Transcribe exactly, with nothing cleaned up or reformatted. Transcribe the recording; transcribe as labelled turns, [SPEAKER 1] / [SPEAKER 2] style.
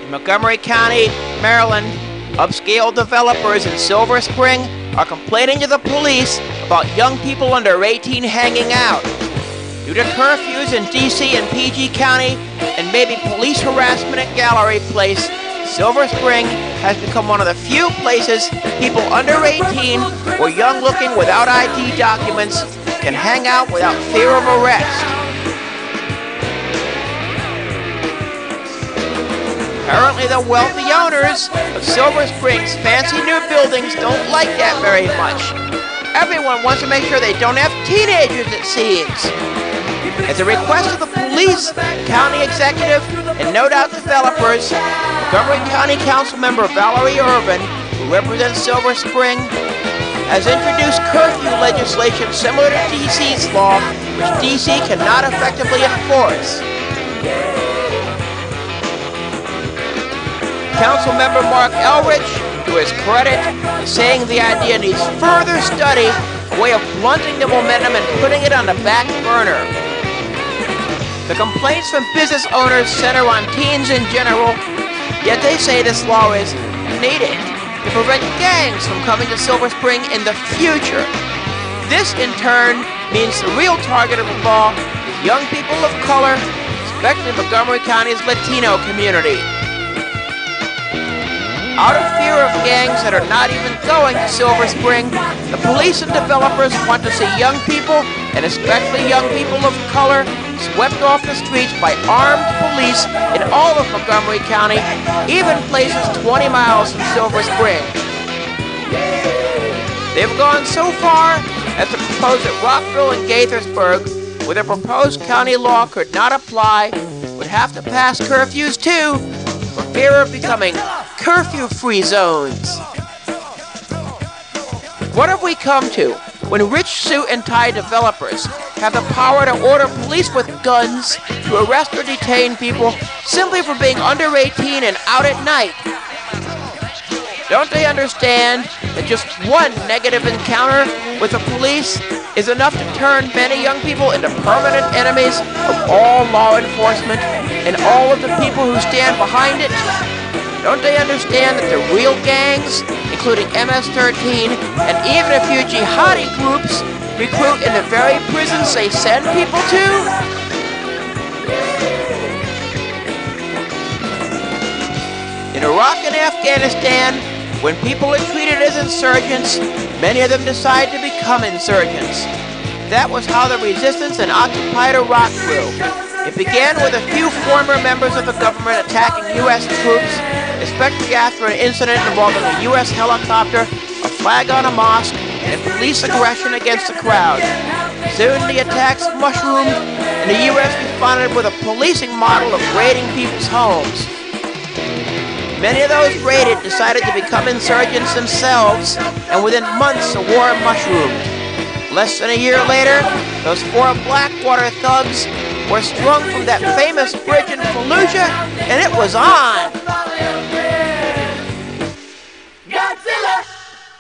[SPEAKER 1] Montgomery County, Maryland, upscale developers in Silver Spring are complaining to the police about young people under eighteen hanging out. Due to curfews in D C and P G County and maybe police harassment at Gallery Place, Silver Spring has become one of the few places people under eighteen or young looking without I D documents can hang out without fear of arrest. Apparently the wealthy owners of Silver Spring's fancy new buildings don't like that very much. Everyone wants to make sure they don't have teenagers, it seems. At the request of the police, county executive, and no doubt developers, Montgomery County Council member Valerie Irvin, who represents Silver Spring, has introduced curfew legislation similar to D C's law, which D C cannot effectively enforce. Councilmember Mark Elrich, to his credit, is saying the idea needs further study, a way of blunting the momentum and putting it on the back burner. The complaints from business owners center on teens in general, yet they say this law is needed to prevent gangs from coming to Silver Spring in the future. This, in turn, means the real target of the law is young people of color, especially Montgomery County's Latino community. Out of fear of gangs that are not even going to Silver Spring, the police and developers want to see young people, and especially young people of color, swept off the streets by armed police in all of Montgomery County, even places twenty miles from Silver Spring. They've gone so far as to propose that Rockville and Gaithersburg, where the proposed county law could not apply, would have to pass curfews too, for fear of becoming curfew-free zones. What have we come to when rich suit and tie developers have the power to order police with guns to arrest or detain people simply for being under eighteen and out at night? Don't they understand that just one negative encounter with the police is enough to turn many young people into permanent enemies of all law enforcement and all of the people who stand behind it? Don't they understand that the real gangs, including M S thirteen and even a few jihadi groups, recruit in the very prisons they send people to? In Iraq and Afghanistan, when people are treated as insurgents, many of them decide to become insurgents. That was how the resistance in occupied Iraq grew. It began with a few former members of the government attacking U S troops, especially after an incident involving a U S helicopter, a flag on a mosque, and police aggression against the crowd. Soon the attacks mushroomed, and the U S responded with a policing model of raiding people's homes. Many of those raided decided to become insurgents themselves, and within months the war mushroomed. Less than a year later, those four Blackwater thugs were strung from that famous bridge in Fallujah, and it was on!